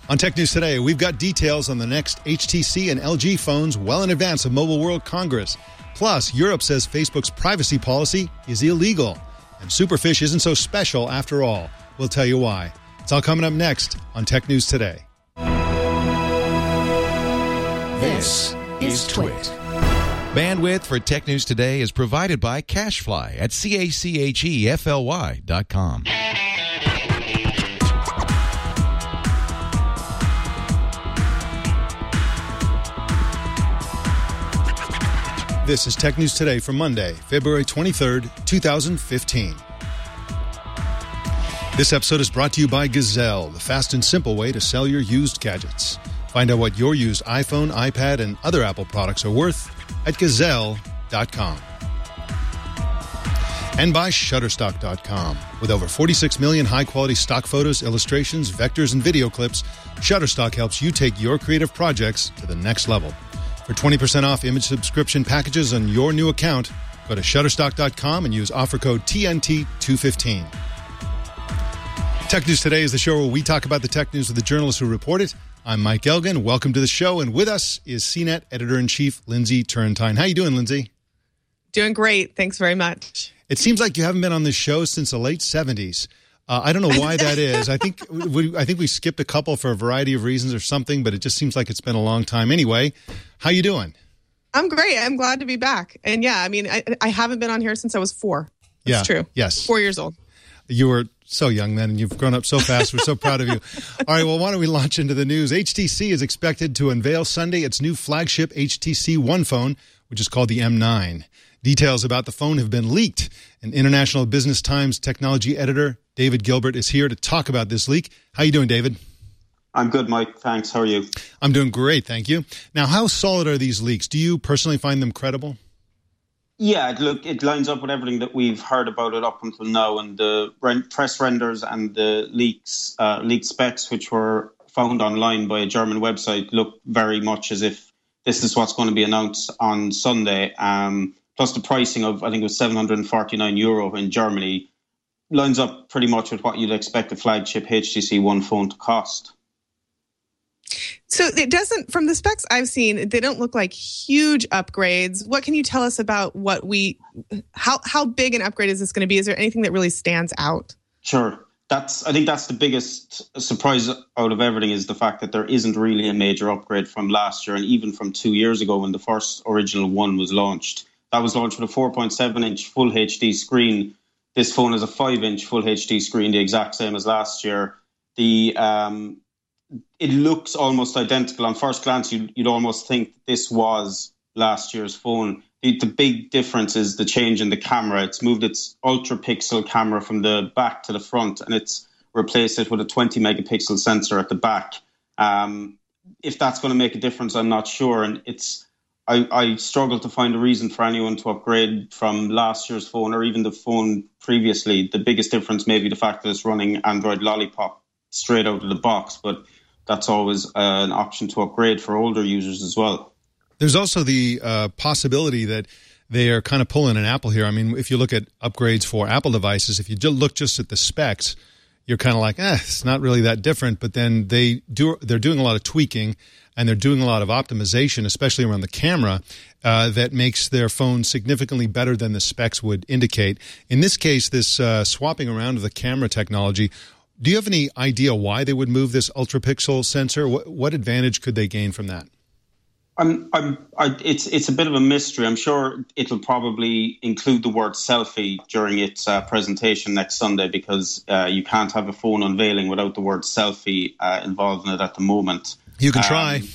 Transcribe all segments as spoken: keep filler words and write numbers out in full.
On Tech News Today, we've got details on the next H T C and L G phones well in advance of Mobile World Congress. Plus, Europe says Facebook's privacy policy is illegal. And Superfish isn't so special after all. We'll tell you why. It's all coming up next on Tech News Today. This is Twit. Bandwidth for Tech News Today is provided by CacheFly at C A C H E F L Y dot com. This is Tech News Today for Monday, February twenty-third, twenty fifteen. This episode is brought to you by Gazelle, the fast and simple way to sell your used gadgets. Find out what your used iPhone, iPad, and other Apple products are worth at gazelle dot com. And by Shutterstock dot com. With over forty-six million high-quality stock photos, illustrations, vectors, and video clips, Shutterstock helps you take your creative projects to the next level. For twenty percent off image subscription packages on your new account, go to Shutterstock dot com and use offer code T N T two fifteen. Tech News Today is the show where we talk about the tech news with the journalists who report it. I'm Mike Elgin. Welcome to the show. And with us is C net Editor-in-Chief Lindsay Turrentine. How you doing, Lindsay? Doing great. Thanks very much. It seems like you haven't been on this show since the late seventies. Uh, I don't know why that is. I think we, I think we skipped a couple for a variety of reasons or something, but it just seems like it's been a long time. Anyway, how you doing? I'm great. I'm glad to be back. And yeah, I mean, I, I haven't been on here since I was four. That's yeah, true. Yes. Four years old. You were so young then, and you've grown up so fast. We're so proud of you. All right, well, why don't we launch into the news? H T C is expected to unveil Sunday its new flagship H T C One phone, which is called the M nine. Details about the phone have been leaked. An International Business Times technology editor, David Gilbert, is here to talk about this leak. How you doing, David? I'm good, Mike. Thanks. How are you? I'm doing great, thank you. Now, how solid are these leaks? Do you personally find them credible? Yeah, look, it lines up with everything that we've heard about it up until now, and the press renders and the leaks, uh, leaked specs, which were found online by a German website, look very much as if this is what's going to be announced on Sunday. Um, plus the pricing of, I think it was seven hundred forty-nine euro in Germany, lines up pretty much with what you'd expect a flagship H T C One phone to cost. So it doesn't, from the specs I've seen, they don't look like huge upgrades. What can you tell us about what we, how how big an upgrade is this going to be? Is there anything that really stands out? Sure. That's, I think that's the biggest surprise out of everything, is the fact that there isn't really a major upgrade from last year and even from two years ago when the first original one was launched. That was launched with a four point seven inch full H D screen. This phone has a five inch full H D screen, the exact same as last year. The um, it looks almost identical. On first glance, you'd, you'd almost think this was last year's phone. The, the big difference is the change in the camera. It's moved its ultra-pixel camera from the back to the front, and it's replaced it with a twenty megapixel sensor at the back. Um, if that's going to make a difference, I'm not sure. And it's I, I struggle to find a reason for anyone to upgrade from last year's phone or even the phone previously. The biggest difference may be the fact that it's running Android Lollipop straight out of the box, but that's always uh, an option to upgrade for older users as well. There's also the uh, possibility that they are kind of pulling an Apple here. I mean, if you look at upgrades for Apple devices, if you look just at the specs, you're kind of like, eh, it's not really that different. But then they do, they're doing a lot of tweaking and they're doing a lot of optimization, especially around the camera, uh, that makes their phone significantly better than the specs would indicate. In this case, this uh, swapping around of the camera technology, do you have any idea why they would move this ultra-pixel sensor? What, what advantage could they gain from that? I'm, I'm, I, it's it's a bit of a mystery. I'm sure it'll probably include the word selfie during its uh, presentation next Sunday, because uh, you can't have a phone unveiling without the word selfie uh, involved in it at the moment. You can try. Um,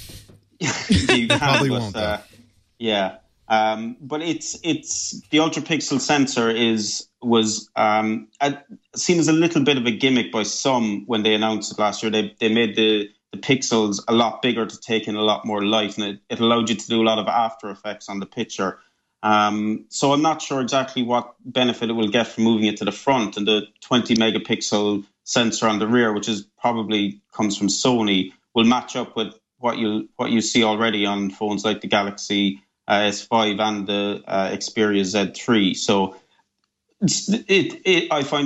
you can, probably but, won't. Uh, yeah, um, but it's it's the ultra-pixel sensor is was um, a, seen as a little bit of a gimmick by some when they announced it last year. They they made the the pixels a lot bigger to take in a lot more light, and it, it allowed you to do a lot of after effects on the picture. Um, so I'm not sure exactly what benefit it will get from moving it to the front, and the twenty megapixel sensor on the rear, which is probably comes from Sony, will match up with what you what you see already on phones like the Galaxy uh, S five and the uh, Xperia Z three. So it's, it, it I find it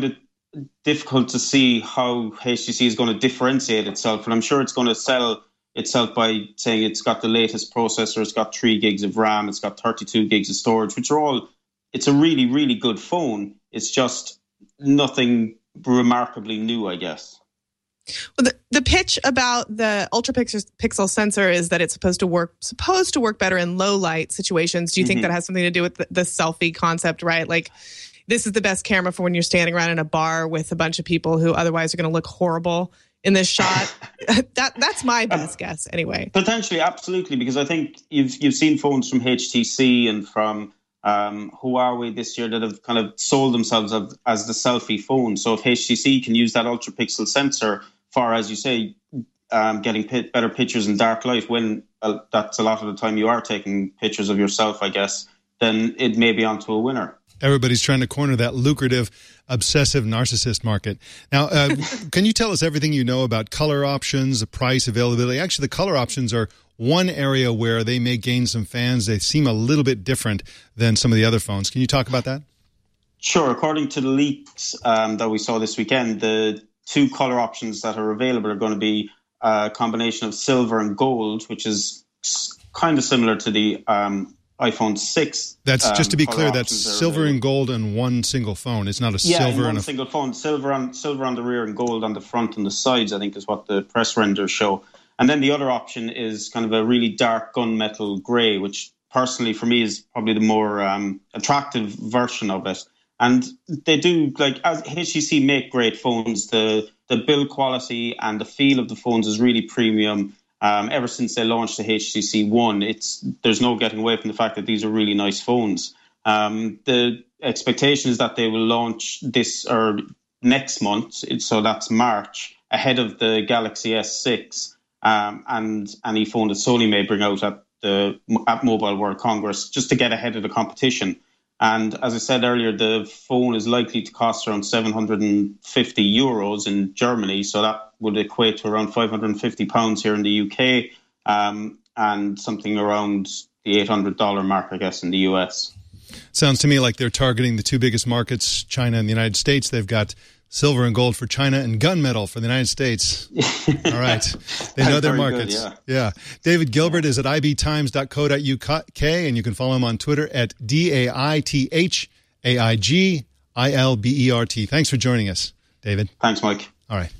difficult to see how H T C is going to differentiate itself. And I'm sure it's going to sell itself by saying it's got the latest processor, it's got three gigs of RAM, it's got thirty-two gigs of storage, which are all, it's a really, really good phone. It's just nothing remarkably new, I guess. Well, the, the pitch about the ultra pixel, pixel sensor is that it's supposed to work supposed to work better in low light situations. Do you mm-hmm. think that has something to do with the, the selfie concept, right? Like, this is the best camera for when you're standing around in a bar with a bunch of people who otherwise are going to look horrible in this shot. that that's my best um, guess, anyway. Potentially, absolutely, because I think you've you've seen phones from H T C and from um, Huawei this year that have kind of sold themselves as, as the selfie phone. So if H T C can use that ultra pixel sensor for, as you say, um, getting p- better pictures in dark light, when uh, that's a lot of the time you are taking pictures of yourself, I guess, then it may be onto a winner. Everybody's trying to corner that lucrative, obsessive narcissist market. Now, uh, can you tell us everything you know about color options, the price, availability? Actually, the color options are one area where they may gain some fans. They seem a little bit different than some of the other phones. Can you talk about that? Sure. According to the leaks um, that we saw this weekend, the two color options that are available are going to be a combination of silver and gold, which is kind of similar to the um iPhone six. That's um, just to be clear. That's silver and gold on one single phone. It's not a yeah, silver one and a single phone. Silver on silver on the rear and gold on the front and the sides, I think, is what the press renders show. And then the other option is kind of a really dark gunmetal grey, which personally for me is probably the more um, attractive version of it. And they do, like, as H T C make great phones. The the build quality and the feel of the phones is really premium. Um, ever since they launched the H T C One, it's there's no getting away from the fact that these are really nice phones. Um, the expectation is that they will launch this or next month, so that's March, ahead of the Galaxy S six um, and any phone that Sony may bring out at the at Mobile World Congress, just to get ahead of the competition. And as I said earlier, the phone is likely to cost around seven hundred fifty euros in Germany. So that would equate to around five hundred fifty pounds here in the U K um, and something around the eight hundred dollars mark, I guess, in the U S. Sounds to me like they're targeting the two biggest markets, China and the United States. They've got silver and gold for China and gunmetal for the United States. All right. They know their markets. Good, yeah. yeah. David Gilbert is at I B times dot co dot U K, and you can follow him on Twitter at D A I T H A I G I L B E R T. Thanks for joining us, David. Thanks, Mike. All right.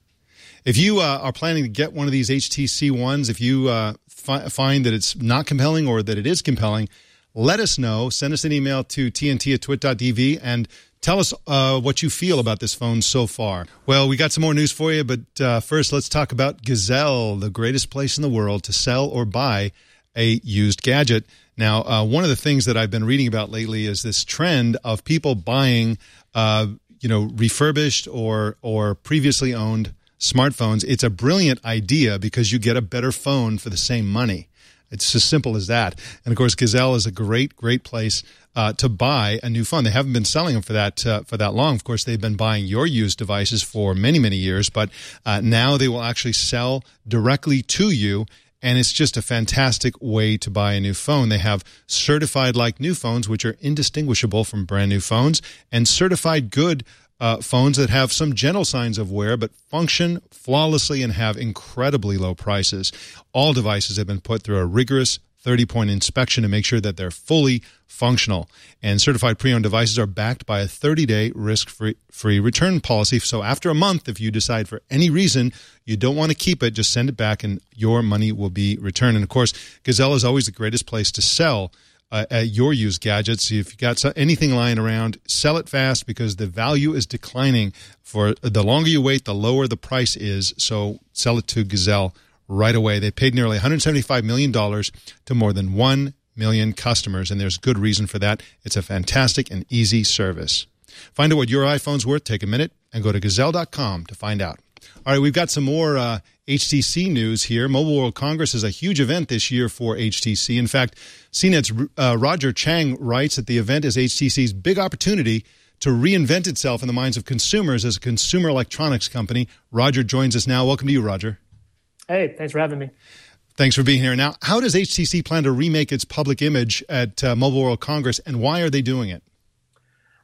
If you uh, are planning to get one of these H T C Ones, if you uh, fi- find that it's not compelling or that it is compelling, let us know. Send us an email to T N T at twit dot D V and tell us uh, what you feel about this phone so far. Well, we got some more news for you, but uh, first let's talk about Gazelle, the greatest place in the world to sell or buy a used gadget. Now, uh, one of the things that I've been reading about lately is this trend of people buying, uh, you know, refurbished or or previously owned smartphones. It's a brilliant idea because you get a better phone for the same money. It's as simple as that. And, of course, Gazelle is a great, great place uh, to buy a new phone. They haven't been selling them for that uh, for that long. Of course, they've been buying your used devices for many, many years. But uh, now they will actually sell directly to you, and it's just a fantastic way to buy a new phone. They have certified like new phones, which are indistinguishable from brand new phones, and certified good Uh, phones that have some gentle signs of wear but function flawlessly and have incredibly low prices. All devices have been put through a rigorous thirty-point inspection to make sure that they're fully functional. And certified pre-owned devices are backed by a thirty-day risk-free free return policy. So after a month, if you decide for any reason you don't want to keep it, just send it back and your money will be returned. And, of course, Gazelle is always the greatest place to sell Uh, uh, your used gadgets. If you got anything lying around, sell it fast because the value is declining. For the longer you wait, the lower the price is. So sell it to Gazelle right away. They paid nearly one hundred seventy-five million dollars to more than one million customers, and there's good reason for that. It's a fantastic and easy service. Find out what your iPhone's worth. Take a minute and go to gazelle dot com to find out. All right, we've got some more uh, H T C news here. Mobile World Congress is a huge event this year for H T C. In fact, C NET's uh, Roger Chang writes that the event is H T C's big opportunity to reinvent itself in the minds of consumers as a consumer electronics company. Roger joins us now. Welcome to you, Roger. Hey, thanks for having me. Thanks for being here. Now, how does H T C plan to remake its public image at uh, Mobile World Congress, and why are they doing it?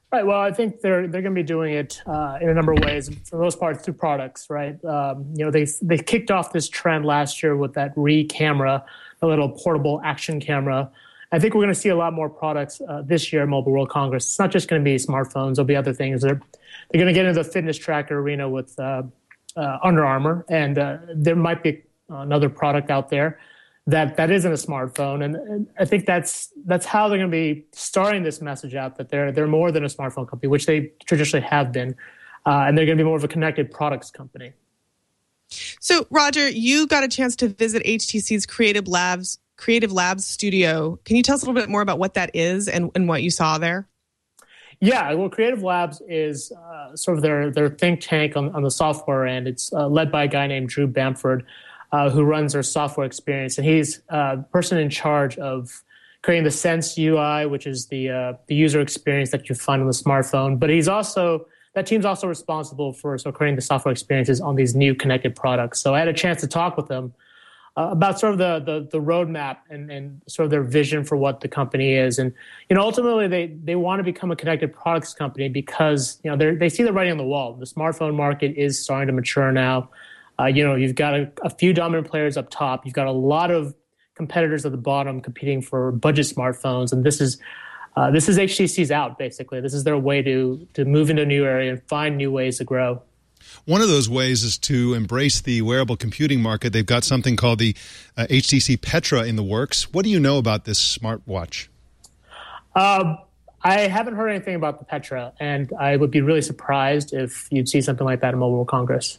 Right. Well, I think they're they're going to be doing it uh, in a number of ways. For the most part, through products, right? Um, you know, they they kicked off this trend last year with that Re camera, a little portable action camera. I think we're going to see a lot more products uh, this year at Mobile World Congress. It's not just going to be smartphones. There'll be other things. They're they're going to get into the fitness tracker arena with uh, uh, Under Armour, and uh, there might be another product out there that that isn't a smartphone, and, and I think that's that's how they're going to be starting this message out, that they're they're more than a smartphone company, which they traditionally have been, uh, and they're going to be more of a connected products company. So, Roger, you got a chance to visit H T C's Creative Labs Creative Labs studio. Can you tell us a little bit more about what that is and, and what you saw there? Yeah, well, Creative Labs is uh, sort of their their think tank on, on the software end. It's uh, led by a guy named Drew Bamford, Uh, who runs their software experience, and he's uh, the person in charge of creating the Sense U I, which is the uh, the user experience that you find on the smartphone. But he's also that team's also responsible for so creating the software experiences on these new connected products. So I had a chance to talk with them uh, about sort of the the, the roadmap and, and sort of their vision for what the company is. And you know, ultimately they they want to become a connected products company because you know they they see the writing on the wall. The smartphone market is starting to mature now. Uh, you know, you've got a, a few dominant players up top. You've got a lot of competitors at the bottom competing for budget smartphones, and this is uh, this is H T C's out, basically. This is their way to to move into a new area and find new ways to grow. One of those ways is to embrace the wearable computing market. They've got something called the uh, H T C Petra in the works. What do you know about this smartwatch? Um, I haven't heard anything about the Petra, and I would be really surprised if you'd see something like that at Mobile World Congress.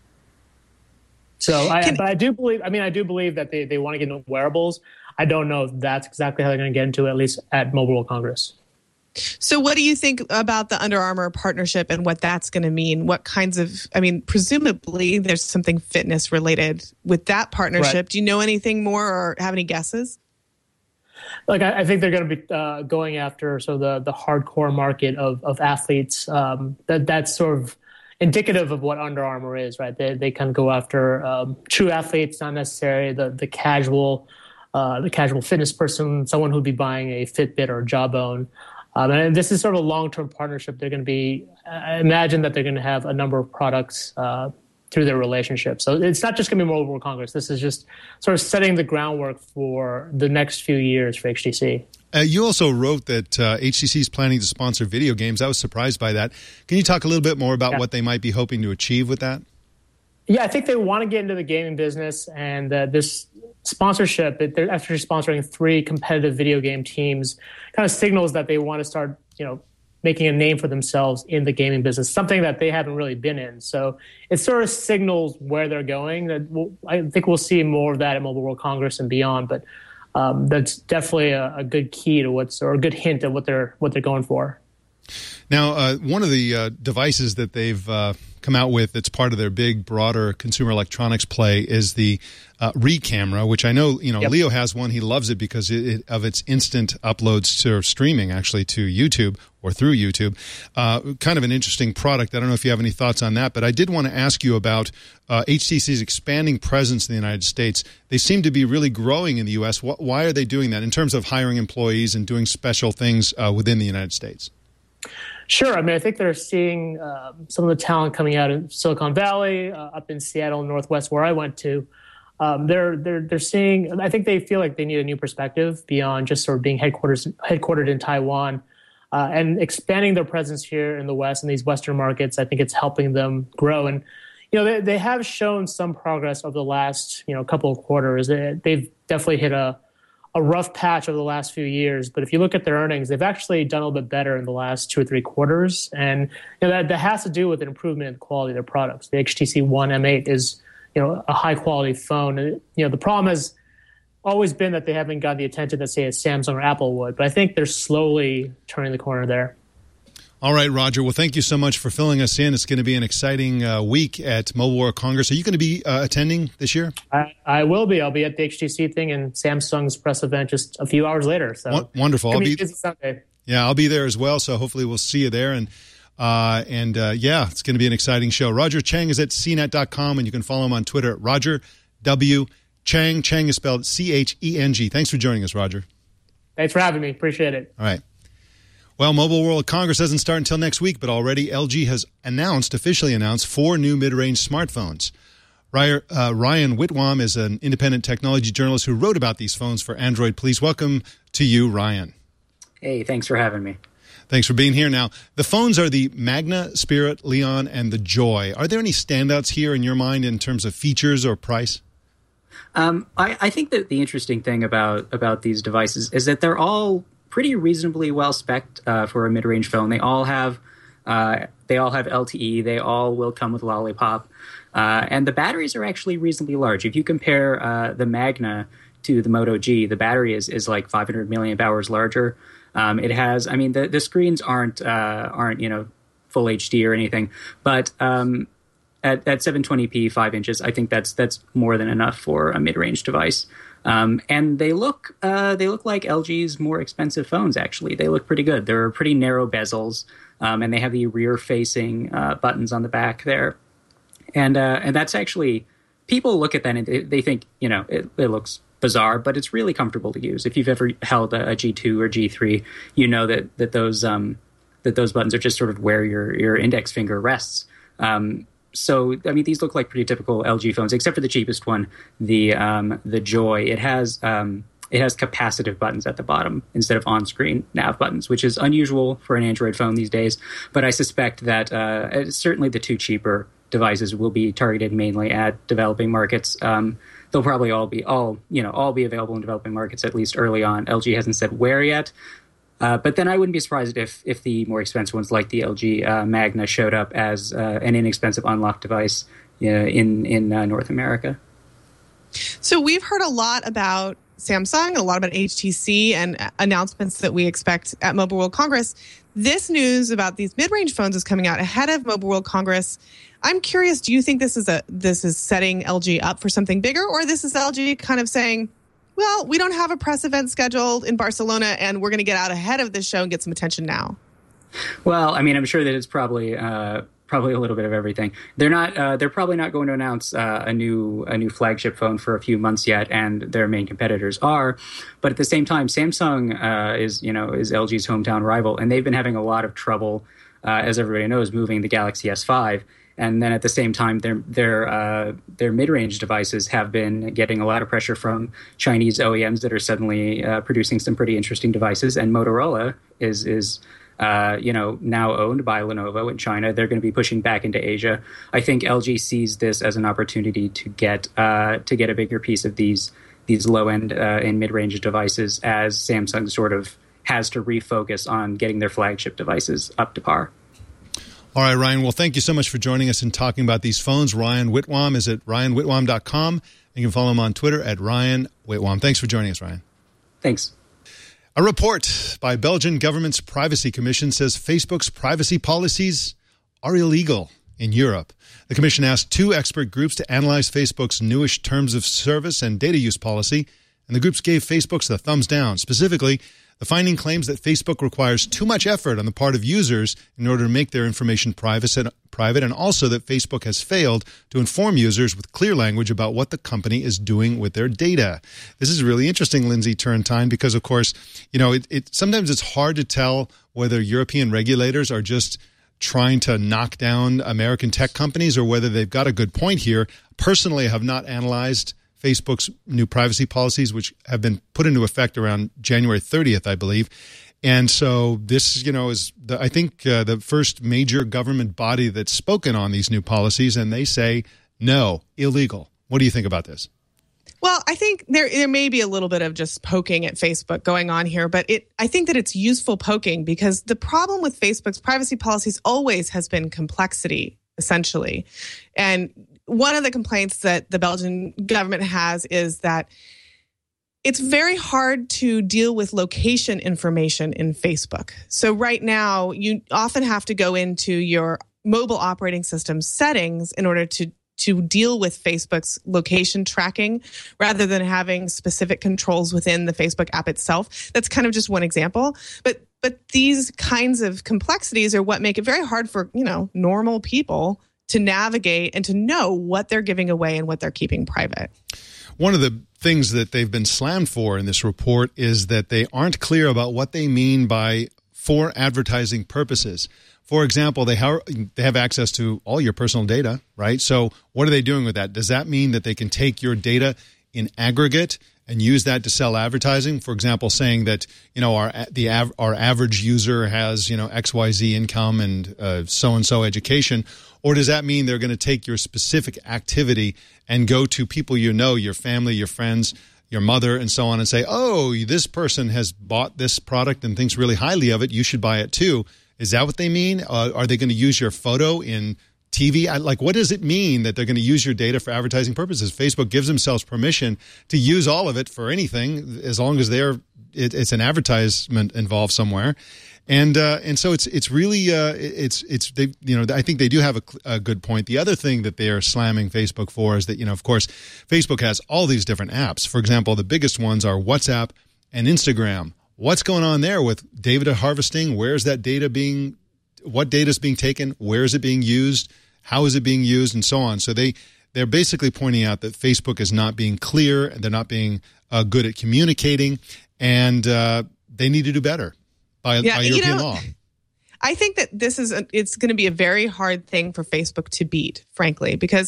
So, I, Can, but I do believe. I mean, I do believe that they, they want to get into wearables. I don't know if that's exactly how they're going to get into it, at least at Mobile World Congress. So, what do you think about the Under Armour partnership and what that's going to mean? What kinds of? I mean, presumably there's something fitness related with that partnership. Right. Do you know anything more or have any guesses? Like, I, I think they're going to be uh, going after so the the hardcore market of of athletes. Um, that that's sort of indicative of what Under Armour is, right? They they kind of go after um, true athletes, not necessarily the the casual, uh, the casual fitness person, someone who'd be buying a Fitbit or a Jawbone. Um, and this is sort of a long-term partnership. They're going to be, I imagine that they're going to have a number of products uh, through their relationship. So it's not just going to be Mobile World Congress. This is just sort of setting the groundwork for the next few years for H T C. Uh, you also wrote that uh, H T C is planning to sponsor video games. I was surprised by that. Can you talk a little bit more about yeah. what they might be hoping to achieve with that? Yeah, I think they want to get into the gaming business, and uh, this sponsorship, they're actually sponsoring three competitive video game teams, kind of signals that they want to start, you know, making a name for themselves in the gaming business, something that they haven't really been in. So it sort of signals where they're going. That we'll, I think we'll see more of that at Mobile World Congress and beyond, but um, that's definitely a, a good key to what's, or a good hint of what they're what they're going for. Now, uh, one of the uh, devices that they've uh, come out with that's part of their big, broader consumer electronics play is the uh, Re camera, which I know, you know, yep. Leo has one. He loves it because it, it, of its instant uploads to streaming, actually, to YouTube or through YouTube. Uh, kind of an interesting product. I don't know if you have any thoughts on that, but I did want to ask you about uh, H T C's expanding presence in the United States. They seem to be really growing in the U S. Why are they doing that in terms of hiring employees and doing special things uh, within the United States? Sure. I mean, I think they're seeing uh, some of the talent coming out of Silicon Valley, uh, up in Seattle, Northwest, where I went to. Um, they're they're they're seeing. I think they feel like they need a new perspective beyond just sort of being headquarters headquartered in Taiwan, uh, and expanding their presence here in the West and these Western markets. I think it's helping them grow. And you know, they they have shown some progress over the last you know couple of quarters. They, they've definitely hit a a rough patch over the last few years, but if you look at their earnings, they've actually done a little bit better in the last two or three quarters, and you know that, that has to do with an improvement in the quality of their products. The H T C One M eight is, you know, a high quality phone, and you know the problem has always been that they haven't got the attention that say a Samsung or Apple would, but I think they're slowly turning the corner there. All right, Roger. Well, thank you so much for filling us in. It's going to be an exciting uh, week at Mobile World Congress. Are you going to be uh, attending this year? I, I will be. I'll be at the H T C thing and Samsung's press event just a few hours later. So w- wonderful. I'll be busy Sunday. Yeah, I'll be there as well. So hopefully we'll see you there. And uh, and uh, yeah, it's going to be an exciting show. Roger Cheng is at C net dot com, and you can follow him on Twitter at Roger W Cheng. Cheng is spelled C H E N G. Thanks for joining us, Roger. Thanks for having me. Appreciate it. All right. Well, Mobile World Congress doesn't start until next week, but already L G has announced, officially announced, four new mid-range smartphones. Ryan Whitwam is an independent technology journalist who wrote about these phones for Android. Please welcome to you, Ryan. Hey, thanks for having me. Thanks for being here. Now, the phones are the Magna, Spirit, Leon, and the Joy. Are there any standouts here in your mind in terms of features or price? Um, I, I think that the interesting thing about, about these devices is that they're all pretty reasonably well spec'd uh, for a mid-range phone. They all have uh, they all have L T E. They all will come with Lollipop. Uh, and the batteries are actually reasonably large. If you compare uh, the Magna to the Moto G, the battery is, is like five hundred milliamp hours larger. Um, it has, I mean, the, the screens aren't, uh, aren't, you know, full H D or anything, but um, at, at seven twenty p, five inches, I think that's that's more than enough for a mid-range device. Um, and they look uh, they look like L G's more expensive phones, actually. They look pretty good. They're pretty narrow bezels, um, and they have the rear-facing uh, buttons on the back there. And uh, and that's actually, people look at that and they, they think, you know, it, it looks bizarre, but it's really comfortable to use. If you've ever held a, a G two or G three, you know that that those um, that those buttons are just sort of where your your index finger rests. Um, so I mean, these look like pretty typical L G phones, except for the cheapest one, the um, the Joy. It has um, it has capacitive buttons at the bottom instead of on-screen nav buttons, which is unusual for an Android phone these days. But I suspect that uh, certainly the two cheaper devices will be targeted mainly at developing markets. Um, they'll probably all be all you know all be available in developing markets, at least early on. L G hasn't said where yet, uh, but then I wouldn't be surprised if if the more expensive ones like the L G uh, Magna showed up as uh, an inexpensive unlocked device uh, in in uh, North America. So we've heard a lot about Samsung, a lot about H T C, and announcements that we expect at Mobile World Congress. This news about these mid-range phones is coming out ahead of Mobile World Congress. I'm curious, do you think this is a this is setting L G up for something bigger, or this is L G kind of saying, well, we don't have a press event scheduled in Barcelona, and we're going to get out ahead of this show and get some attention now? Well, I mean, I'm sure that it's probably uh, probably a little bit of everything. They're not. Uh, they're probably not going to announce uh, a new a new flagship phone for a few months yet, and their main competitors are. But at the same time, Samsung uh, is you know is L G's hometown rival, and they've been having a lot of trouble, uh, as everybody knows, moving the Galaxy S five. And then at the same time, their their uh, their mid-range devices have been getting a lot of pressure from Chinese O E Ms that are suddenly uh, producing some pretty interesting devices. And Motorola is is uh, you know now owned by Lenovo in China. They're going to be pushing back into Asia. I think L G sees this as an opportunity to get uh, to get a bigger piece of these these low-end uh, and mid-range devices, as Samsung sort of has to refocus on getting their flagship devices up to par. All right, Ryan. Well, thank you so much for joining us and talking about these phones. Ryan Whitwam is at ryan whitwam dot com. You can follow him on Twitter at Ryan Whitwam. Thanks for joining us, Ryan. Thanks. A report by Belgian government's Privacy Commission says Facebook's privacy policies are illegal in Europe. The commission asked two expert groups to analyze Facebook's newish terms of service and data use policy, and the groups gave Facebook's the thumbs down. Specifically, the finding claims that Facebook requires too much effort on the part of users in order to make their information private, and also that Facebook has failed to inform users with clear language about what the company is doing with their data. This is really interesting, Lindsay Turrentine, because, of course, you know, it, it sometimes it's hard to tell whether European regulators are just trying to knock down American tech companies or whether they've got a good point here. Personally, I have not analyzed Facebook's new privacy policies, which have been put into effect around January thirtieth, I believe. And so this, you know, is, the, I think, uh, the first major government body that's spoken on these new policies, and they say, no, illegal. What do you think about this? Well, I think there there may be a little bit of just poking at Facebook going on here, but it I think that it's useful poking because the problem with Facebook's privacy policies always has been complexity, essentially. And one of the complaints that the Belgian government has is that it's very hard to deal with location information in Facebook. So right now, you often have to go into your mobile operating system settings in order to to deal with Facebook's location tracking rather than having specific controls within the Facebook app itself. That's kind of just one example. But but these kinds of complexities are what make it very hard for, you know, normal people to navigate and to know what they're giving away and what they're keeping private. One of the things that they've been slammed for in this report is that they aren't clear about what they mean by for advertising purposes. For example, they have, they have access to all your personal data, right? So what are they doing with that? Does that mean that they can take your data in aggregate and use that to sell advertising? For example, saying that, you know, our the our average user has, you know, X Y Z income and uh, so-and-so education. Or does that mean they're going to take your specific activity and go to people you know, your family, your friends, your mother, and so on, and say, oh, this person has bought this product and thinks really highly of it. You should buy it too. Is that what they mean? Uh, are they going to use your photo in T V? I, like, what does it mean that they're going to use your data for advertising purposes? Facebook gives themselves permission to use all of it for anything, as long as they're it, it's an advertisement involved somewhere. And uh, and so it's it's really uh, it's it's they you know I think they do have a, a good point. The other thing that they are slamming Facebook for is that, you know, of course, Facebook has all these different apps. For example, the biggest ones are WhatsApp and Instagram. What's going on there with data harvesting? Where's that data being? What data is being taken? Where is it being used? How is it being used? And so on. So they they're basically pointing out that Facebook is not being clear and they're not being uh, good at communicating, and uh, they need to do better. By, yeah, by European you know, law. I think that this is a, it's going to be a very hard thing for Facebook to beat, frankly, because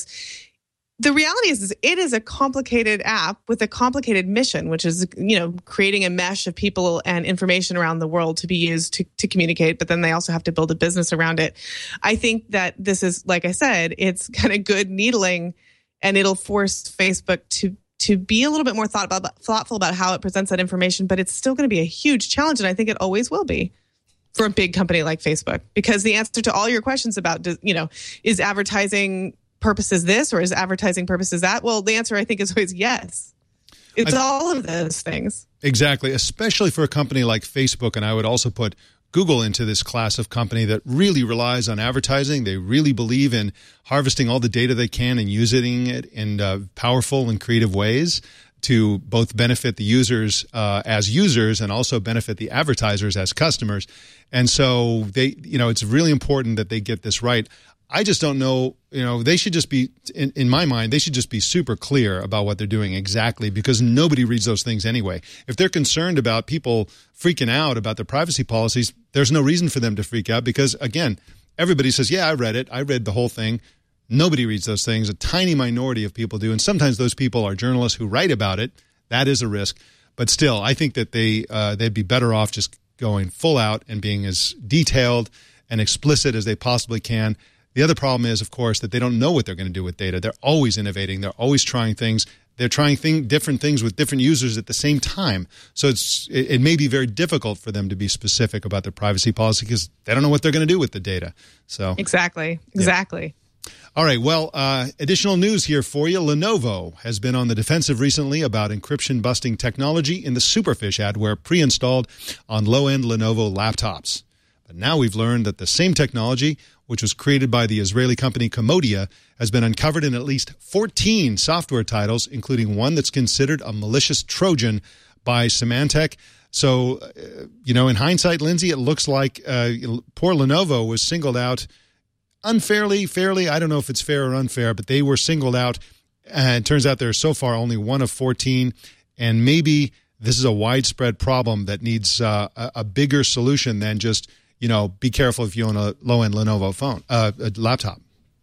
the reality is, is it is a complicated app with a complicated mission, which is, you know, creating a mesh of people and information around the world to be used to, to communicate. But then they also have to build a business around it. I think that this is, like I said, it's kind of good needling, and it'll force Facebook to to be a little bit more thought about, thoughtful about how it presents that information, but it's still going to be a huge challenge, and I think it always will be for a big company like Facebook, because the answer to all your questions about, you know, is advertising purposes this or is advertising purposes that? Well, the answer, I think, is always yes. It's I, all of those things. Exactly, especially for a company like Facebook, and I would also put Google into this class of company that really relies on advertising. They really believe in harvesting all the data they can and using it in uh, powerful and creative ways to both benefit the users uh, as users and also benefit the advertisers as customers. And so they, you know, it's really important that they get this right. I just don't know, you know, they should just be, in, in my mind, they should just be super clear about what they're doing exactly, because nobody reads those things anyway. If they're concerned about people freaking out about their privacy policies, there's no reason for them to freak out, because, again, everybody says, yeah, I read it. I read the whole thing. Nobody reads those things. A tiny minority of people do, and sometimes those people are journalists who write about it. That is a risk. But still, I think that they, uh, they'd be better off just going full out and being as detailed and explicit as they possibly can. The other problem is, of course, that they don't know what they're going to do with data. They're always innovating. They're always trying things. They're trying thing, different things with different users at the same time. So it's it, it may be very difficult for them to be specific about their privacy policy because they don't know what they're going to do with the data. So Exactly. Exactly. Yeah. All right. Well, uh, additional news here for you. Lenovo has been on the defensive recently about encryption-busting technology in the Superfish adware pre-installed on low-end Lenovo laptops. But now we've learned that the same technology, which was created by the Israeli company Komodia, has been uncovered in at least fourteen software titles, including one that's considered a malicious Trojan by Symantec. So, uh, you know, in hindsight, Lindsay, it looks like uh, poor Lenovo was singled out unfairly, fairly. I don't know if it's fair or unfair, but they were singled out. And it turns out there's so far only one of fourteen, and maybe this is a widespread problem that needs uh, a, a bigger solution than just, you know, be careful if you own a low-end Lenovo phone, uh, a laptop.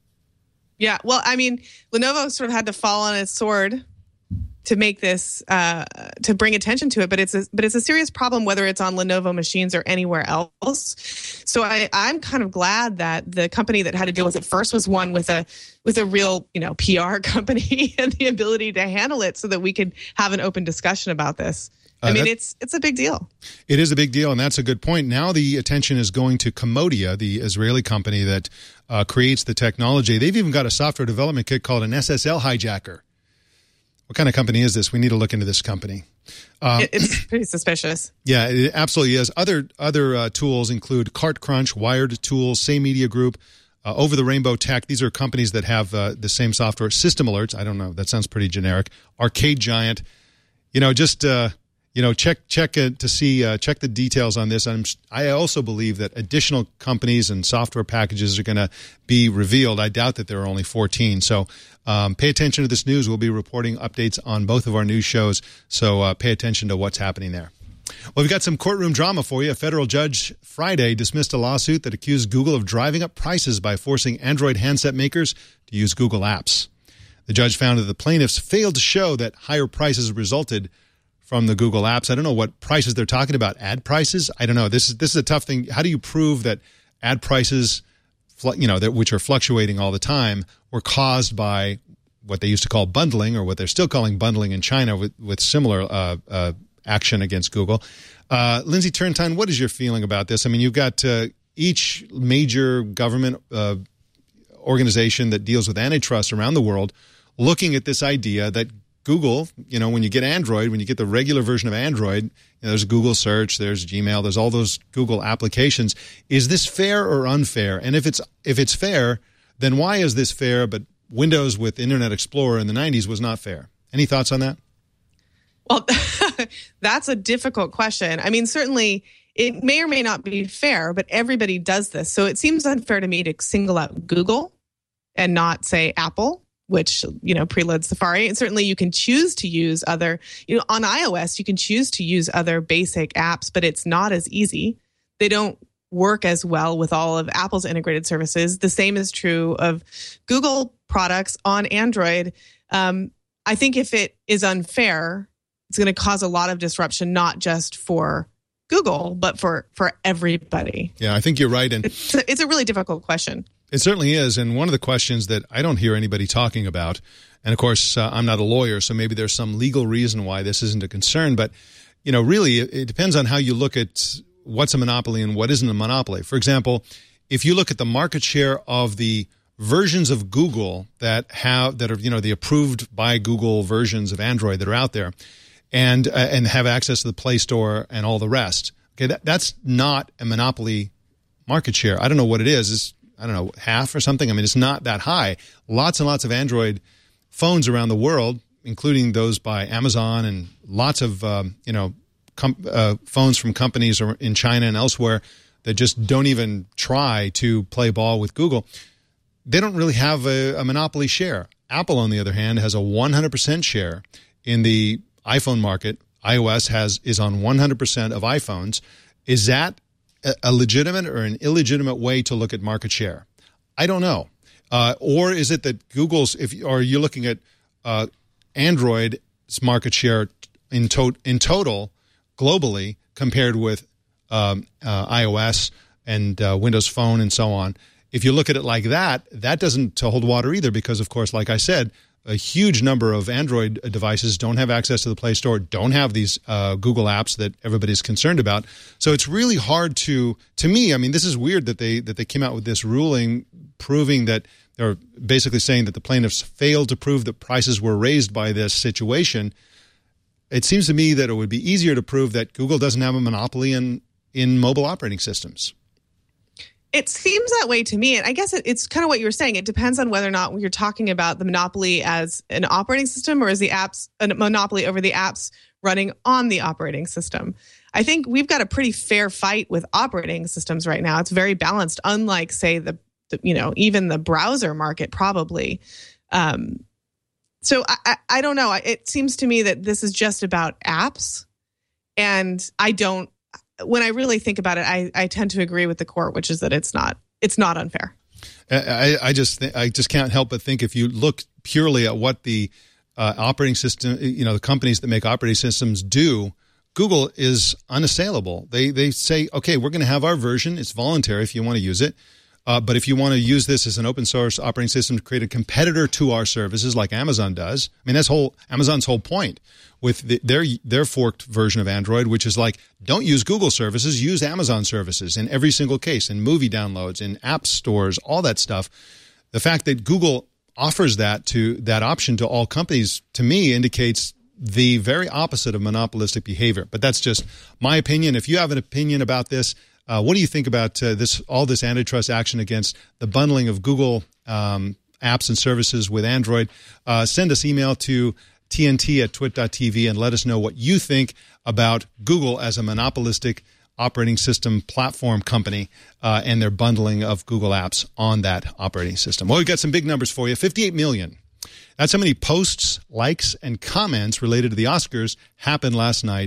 Yeah, well, I mean, Lenovo sort of had to fall on its sword to make this, uh, to bring attention to it, but it's a, but it's a serious problem whether it's on Lenovo machines or anywhere else. So I, I'm kind of glad that the company that had to deal with it first was one with a with a real, you know, P R company and the ability to handle it so that we could have an open discussion about this. I mean, uh, it's it's a big deal. It is a big deal, and that's a good point. Now the attention is going to Komodia, the Israeli company that uh, creates the technology. They've even got a software development kit called an S S L hijacker. What kind of company is this? We need to look into this company. Um, it, it's pretty suspicious. Yeah, it absolutely is. Other other uh, tools include CartCrunch, Wired Tools, Say Media Group, uh, Over the Rainbow Tech. These are companies that have uh, the same software. System Alerts. I don't know. That sounds pretty generic. Arcade Giant. You know, just... Uh, You know, check check uh, to see uh, check the details on this. I'm, I also believe that additional companies and software packages are going to be revealed. I doubt that there are only fourteen. So um, pay attention to this news. We'll be reporting updates on both of our news shows. So uh, pay attention to what's happening there. Well, we've got some courtroom drama for you. A federal judge Friday dismissed a lawsuit that accused Google of driving up prices by forcing Android handset makers to use Google Apps. The judge found that the plaintiffs failed to show that higher prices resulted from the Google Apps. I don't know what prices they're talking about. Ad prices? I don't know. This is this is a tough thing. How do you prove that ad prices, you know, that which are fluctuating all the time, were caused by what they used to call bundling, or what they're still calling bundling in China with, with similar uh, uh, action against Google? Uh, Lindsay Turntine, what is your feeling about this? I mean, you've got uh, each major government uh, organization that deals with antitrust around the world looking at this idea that Google, you know, when you get Android, when you get the regular version of Android, you know, there's Google Search, there's Gmail, there's all those Google applications. Is this fair or unfair? And if it's if it's fair, then why is this fair, but Windows with Internet Explorer in the nineties was not fair? Any thoughts on that? Well, that's a difficult question. I mean, certainly it may or may not be fair, but everybody does this. So it seems unfair to me to single out Google and not say Apple, which, you know, preloads Safari. And certainly you can choose to use other, you know, on iOS, you can choose to use other basic apps, but it's not as easy. They don't work as well with all of Apple's integrated services. The same is true of Google products on Android. Um, I think if it is unfair, it's going to cause a lot of disruption, not just for Google, but for, for everybody. Yeah, I think you're right. And it's a, it's a really difficult question. It certainly is. And one of the questions that I don't hear anybody talking about, and of course, uh, I'm not a lawyer, so maybe there's some legal reason why this isn't a concern, but, you know, really, it, it depends on how you look at what's a monopoly and what isn't a monopoly. For example, if you look at the market share of the versions of Google that have, that are, you know, the approved by Google versions of Android that are out there, and uh, and have access to the Play Store and all the rest, okay, that, that's not a monopoly market share. I don't know what it is. It's, I don't know, half or something. I mean, it's not that high. Lots and lots of Android phones around the world, including those by Amazon and lots of, um, you know, com- uh, phones from companies in China and elsewhere that just don't even try to play ball with Google. They don't really have a, a monopoly share. Apple, on the other hand, has a one hundred percent share in the iPhone market. iOS has is on one hundred percent of iPhones. Is that a legitimate or an illegitimate way to look at market share? I don't know. Uh, or is it that Google's, if or you're looking at uh, Android's market share in, to- in total globally compared with um, uh, iOS and uh, Windows Phone and so on. If you look at it like that, that doesn't hold water either because, of course, like I said, a huge number of Android devices don't have access to the Play Store, don't have these uh, Google apps that everybody's concerned about. So it's really hard to, to me, I mean, this is weird that they that they came out with this ruling proving that, or basically saying that the plaintiffs failed to prove that prices were raised by this situation. It seems to me that it would be easier to prove that Google doesn't have a monopoly in, in mobile operating systems. It seems that way to me. And I guess it, it's kind of what you were saying. It depends on whether or not you're talking about the monopoly as an operating system or as the apps, a monopoly over the apps running on the operating system. I think we've got a pretty fair fight with operating systems right now. It's very balanced, unlike, say, the, the you know, even the browser market probably. Um, so I, I, I don't know. It seems to me that this is just about apps. And I don't, when I really think about it, I, I tend to agree with the court, which is that it's not it's not unfair. I, I just th- I just can't help but think if you look purely at what the uh, operating system, you know, the companies that make operating systems do, Google is unassailable. They they say, okay, we're going to have our version. It's voluntary if you want to use it. Uh, but if you want to use this as an open source operating system to create a competitor to our services like Amazon does, I mean, that's whole Amazon's whole point with the, their their forked version of Android, which is like, don't use Google services, use Amazon services in every single case, in movie downloads, in app stores, all that stuff. The fact that Google offers that to that option to all companies, to me, indicates the very opposite of monopolistic behavior. But that's just my opinion. If you have an opinion about this, Uh, what do you think about uh, this? All this antitrust action against the bundling of Google um, apps and services with Android? Uh, send us email to T N T at twit dot T V and let us know what you think about Google as a monopolistic operating system platform company uh, and their bundling of Google apps on that operating system. Well, we've got some big numbers for you. fifty-eight million. That's how many posts, likes, and comments related to the Oscars happened last night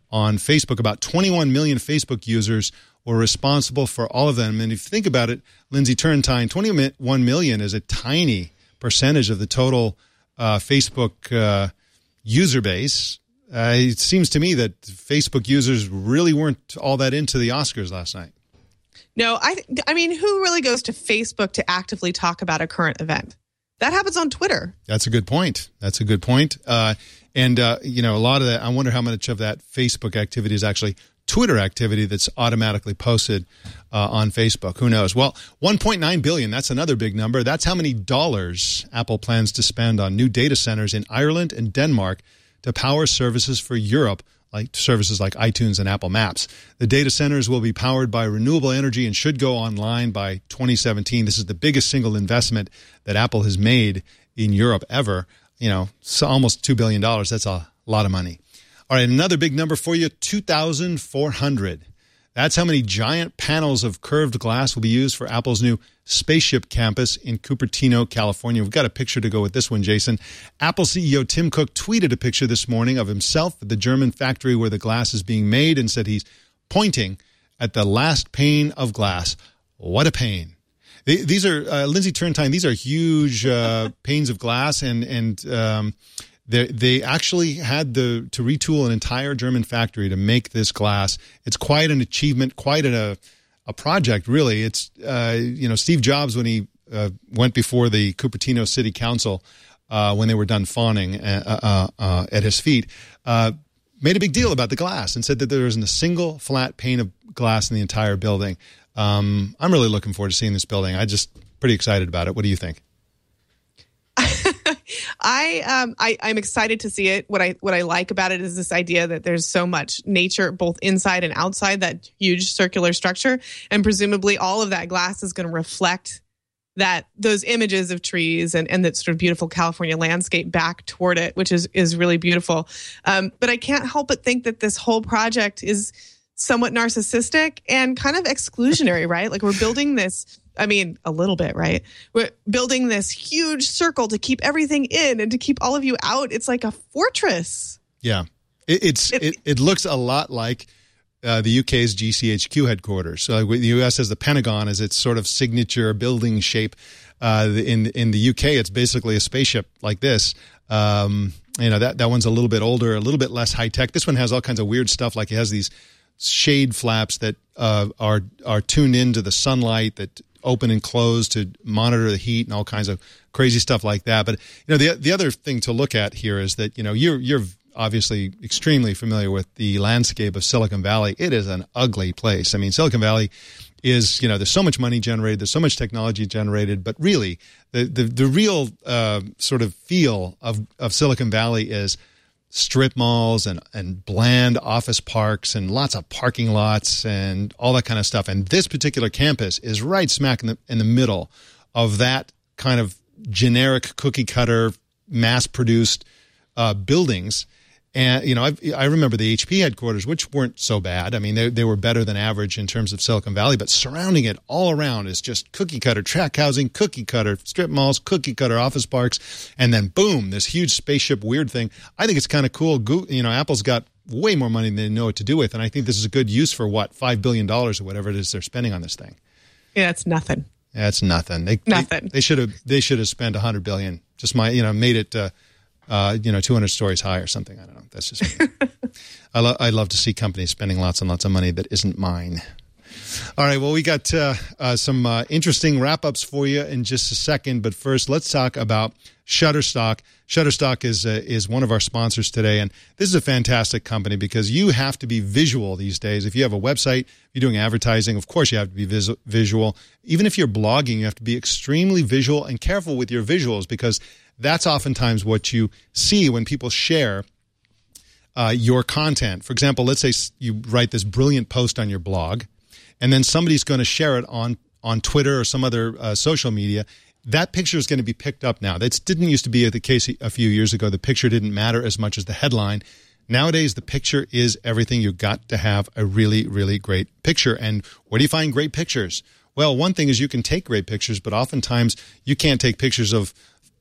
on Facebook. About twenty-one million Facebook users were responsible for all of them. And if you think about it, Lindsay Turrentine, twenty-one million is a tiny percentage of the total uh, Facebook uh, user base. Uh, it seems to me that Facebook users really weren't all that into the Oscars last night. No, I I mean, who really goes to Facebook to actively talk about a current event? That happens on Twitter. That's a good point. That's a good point. Uh, and, uh, you know, a lot of that, I wonder how much of that Facebook activity is actually Twitter activity that's automatically posted uh, on Facebook. Who knows? Well, one point nine billion dollars, that's another big number. That's how many dollars Apple plans to spend on new data centers in Ireland and Denmark to power services for Europe, like services like iTunes and Apple Maps. The data centers will be powered by renewable energy and should go online by twenty seventeen. This is the biggest single investment that Apple has made in Europe ever. You know, so almost two billion dollars. That's a lot of money. All right, another big number for you, two thousand four hundred. That's how many giant panels of curved glass will be used for Apple's new spaceship campus in Cupertino, California. We've got a picture to go with this one, Jason. Apple C E O Tim Cook tweeted a picture this morning of himself at the German factory where the glass is being made and said he's pointing at the last pane of glass. What a pane. These are, uh, Lindsay Turrentine, these are huge uh, panes of glass, and, and um, they, they actually had the, to retool an entire German factory to make this glass. It's quite an achievement, quite a, a project, really. It's, uh, you know, Steve Jobs, when he uh, went before the Cupertino City Council, uh, when they were done fawning uh, uh, uh, at his feet, uh, made a big deal about the glass and said that there isn't a single flat pane of glass in the entire building. Um, I'm really looking forward to seeing this building. I'm just pretty excited about it. What do you think? I, um, I I'm excited to see it. What I what I like about it is this idea that there's so much nature both inside and outside that huge circular structure, and presumably all of that glass is going to reflect that those images of trees and, and that sort of beautiful California landscape back toward it, which is is really beautiful. Um, but I can't help but think that this whole project is somewhat narcissistic and kind of exclusionary, right? Like we're building this, I mean, a little bit, right? We're building this huge circle to keep everything in and to keep all of you out. It's like a fortress. Yeah. It, it's it, it, it looks a lot like uh, the U K's G C H Q headquarters. So the U S has the Pentagon as its sort of signature building shape. Uh, in in the U K, it's basically a spaceship like this. Um, you know, that, that one's a little bit older, a little bit less high tech. This one has all kinds of weird stuff, like it has these shade flaps that uh, are are tuned into the sunlight that open and close to monitor the heat and all kinds of crazy stuff like that. But you know, the the other thing to look at here is that you know you're you're obviously extremely familiar with the landscape of Silicon Valley. It is an ugly place. I mean, Silicon Valley is, you know, there's so much money generated, there's so much technology generated, but really the the, the real uh, sort of feel of of Silicon Valley is strip malls and, and bland office parks and lots of parking lots and all that kind of stuff. And this particular campus is right smack in the, in the middle of that kind of generic cookie cutter, mass produced uh, buildings. And, you know, I've, I remember the H P headquarters, which weren't so bad. I mean, they, they were better than average in terms of Silicon Valley, but surrounding it all around is just cookie cutter track housing, cookie cutter strip malls, cookie cutter office parks. And then boom, this huge spaceship weird thing. I think it's kind of cool. Google, you know, Apple's got way more money than they know what to do with. And I think this is a good use for what, five billion dollars or whatever it is they're spending on this thing. Yeah, it's nothing. Yeah, it's nothing. They, nothing. They, they should have, they should have spent a hundred billion. Just my, you know, made it, uh, Uh, you know, two hundred stories high or something. I don't know. That's just me. I, lo- I love to see companies spending lots and lots of money that isn't mine. All right. Well, we got uh, uh, some uh, interesting wrap-ups for you in just a second. But first, let's talk about Shutterstock. Shutterstock is uh, is one of our sponsors today. And this is a fantastic company because you have to be visual these days. If you have a website, if you're doing advertising, of course you have to be vis- visual. Even if you're blogging, you have to be extremely visual and careful with your visuals because that's oftentimes what you see when people share uh, your content. For example, let's say you write this brilliant post on your blog, and then somebody's going to share it on, on Twitter or some other uh, social media. That picture is going to be picked up now. That didn't used to be the case a few years ago. The picture didn't matter as much as the headline. Nowadays, the picture is everything. You've got to have a really, really great picture. And where do you find great pictures? Well, one thing is you can take great pictures, but oftentimes you can't take pictures of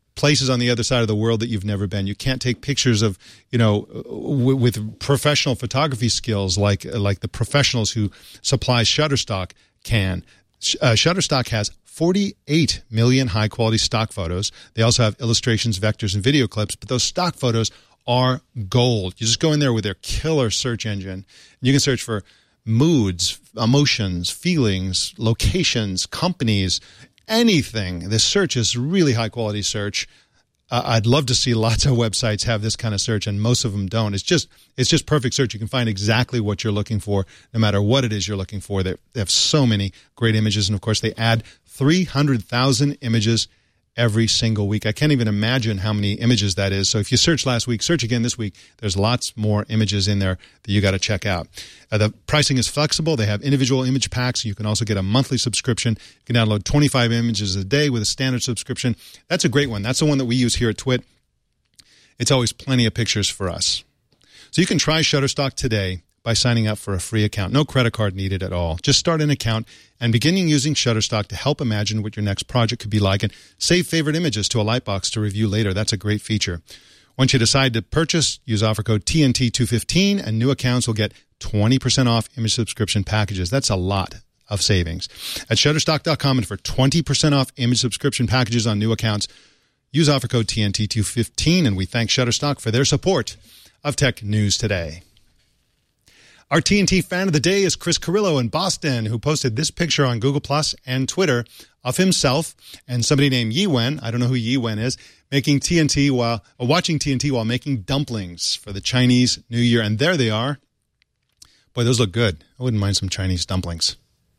places on the other side of the world that you've never been. You can't take pictures of, you know, w- with professional photography skills like like the professionals who supply Shutterstock can. Uh, Shutterstock has forty-eight million high-quality stock photos. They also have illustrations, vectors, and video clips, but those stock photos are gold. You just go in there with their killer search engine, and you can search for moods, emotions, feelings, locations, companies, anything. This search is really high-quality search. Uh, I'd love to see lots of websites have this kind of search, and most of them don't. It's just it's just perfect search. You can find exactly what you're looking for, no matter what it is you're looking for. They, they have so many great images, and of course, they add three hundred thousand images every single week. I can't even imagine how many images that is. So if you search last week, search again this week. There's lots more images in there that you got to check out. Uh, the pricing is flexible. They have individual image packs. You can also get a monthly subscription. You can download twenty-five images a day with a standard subscription. That's a great one. That's the one that we use here at Twit. It's always plenty of pictures for us. So you can try Shutterstock today by signing up for a free account. No credit card needed at all. Just start an account and beginning using Shutterstock to help imagine what your next project could be like and save favorite images to a Lightbox to review later. That's a great feature. Once you decide to purchase, use offer code T N T two fifteen and new accounts will get twenty percent off image subscription packages. That's a lot of savings. At Shutterstock dot com and for twenty percent off image subscription packages on new accounts, use offer code T N T two fifteen, and we thank Shutterstock for their support of Tech News Today. Our T N T fan of the day is Chris Carrillo in Boston, who posted this picture on Google Plus and Twitter of himself and somebody named Yi Wen, I don't know who Yi Wen is, making T N T while uh, watching T N T while making dumplings for the Chinese New Year. And there they are. Boy, those look good. I wouldn't mind some Chinese dumplings.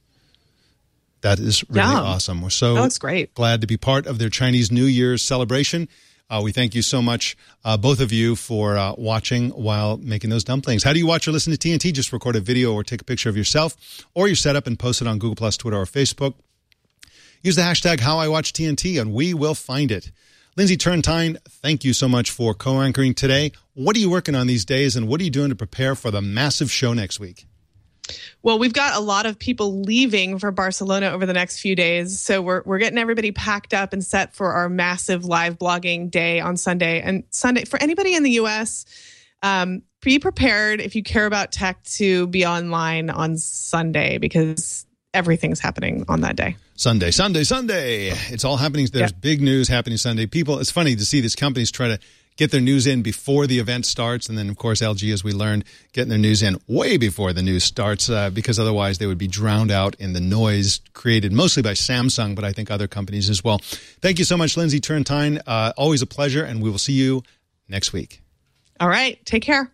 That is really yeah. awesome. We're so that looks great. glad to be part of their Chinese New Year's celebration. Uh, we thank you so much, uh, both of you, for uh, watching while making those dumplings. How do you watch or listen to T N T? Just record a video or take a picture of yourself or your setup and post it on Google Plus, Twitter, or Facebook. Use the hashtag HowIWatchTNT and we will find it. Lindsay Turrentine, thank you so much for co-anchoring today. What are you working on these days, and what are you doing to prepare for the massive show next week? Well, we've got a lot of people leaving for Barcelona over the next few days. So we're we're getting everybody packed up and set for our massive live blogging day on Sunday. And Sunday, for anybody in the U S, um, be prepared if you care about tech to be online on Sunday because everything's happening on that day. Sunday, Sunday, Sunday. It's all happening. There's yep. big news happening Sunday. People, it's funny to see these companies try to get their news in before the event starts. And then, of course, L G, as we learned, getting their news in way before the news starts uh, because otherwise they would be drowned out in the noise created mostly by Samsung, but I think other companies as well. Thank you so much, Lindsay Turrentine. Uh, always a pleasure, and we will see you next week. All right. Take care.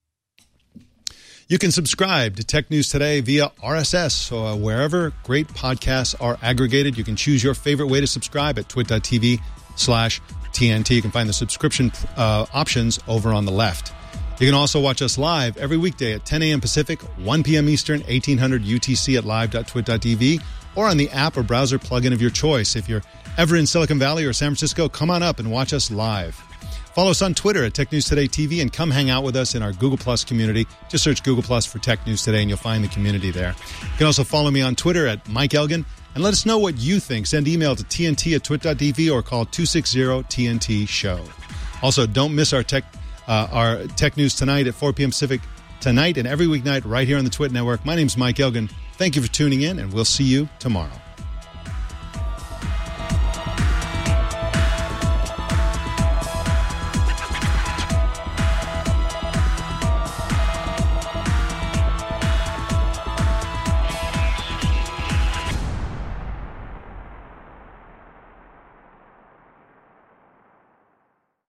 You can subscribe to Tech News Today via R S S or wherever great podcasts are aggregated. You can choose your favorite way to subscribe at twit.tv slash TNT. You can find the subscription uh, options over on the left. You can also watch us live every weekday at ten a.m. Pacific, one p.m. Eastern, eighteen hundred U T C at live dot twit dot t v or on the app or browser plugin of your choice. If you're ever in Silicon Valley or San Francisco, come on up and watch us live. Follow us on Twitter at Tech News Today T V and come hang out with us in our Google Plus community. Just search Google Plus for Tech News Today and you'll find the community there. You can also follow me on Twitter at Mike Elgin and let us know what you think. Send email to T N T at twit dot t v or call two six zero T N T show. Also, don't miss our Tech uh, our Tech News tonight at four p.m. Pacific tonight and every weeknight right here on the Twit Network. My name's Mike Elgin. Thank you for tuning in and we'll see you tomorrow.